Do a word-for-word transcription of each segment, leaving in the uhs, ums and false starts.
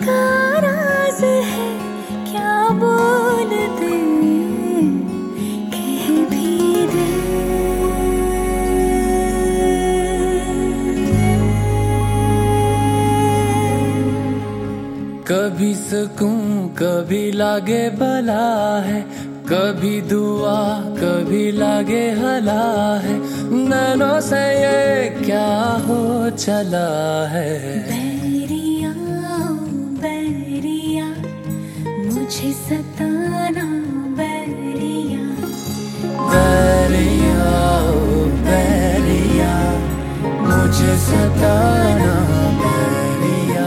का राज है क्या बोल दे, कह भी दे। कभी सुकून कभी लागे भला है, कभी दुआ कभी लागे हला है, नैनों से ये क्या हो चला है। बैरिया बैरिया मुझे सताना बैरिया, बैरिया ओ बैरिया मुझे सताना बैरिया।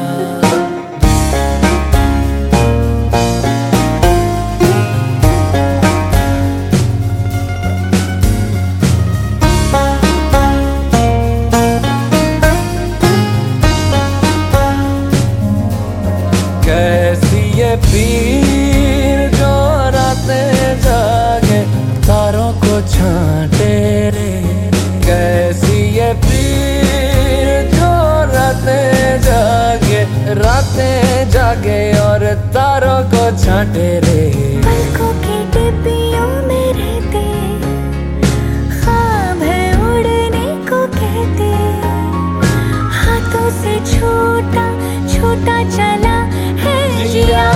कैसी ये पीर जो रातें जागे तारों को छांटे रे, कैसी ये पीर जो रातें जागे रातें जागे और तारों को छांटे रे। पलकों की डिब्बियों में रहते ख्वाब है उड़ने को कहते, हाथों से छोटा छोटा चला है जिया।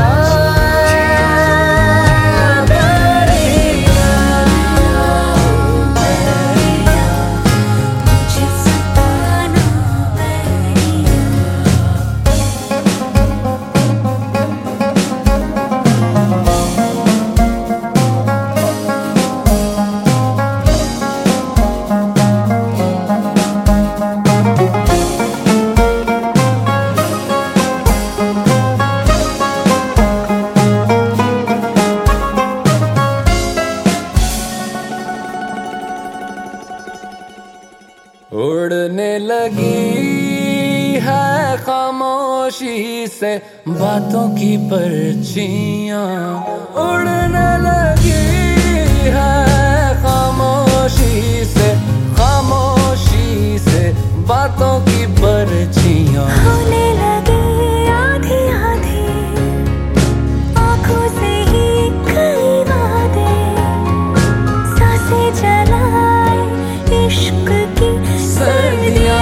उड़ने लगी है खामोशी से बातों की पर्चियां, उड़ने लगी है खामोशी से खामोशी से बातों की पर्चियां। होने लगे आधी आधी आँखों से ही कई वादे, सांसें जलाए इश्क की सर्दियाँ।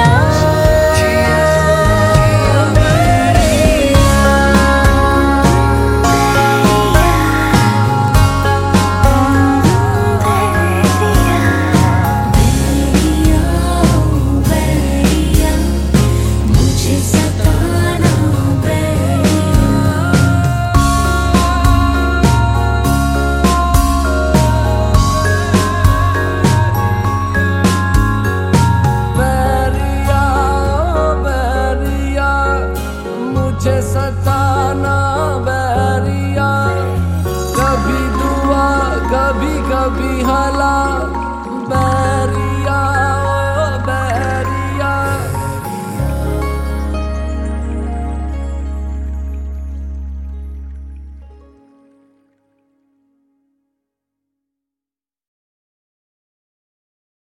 मुझे सताना।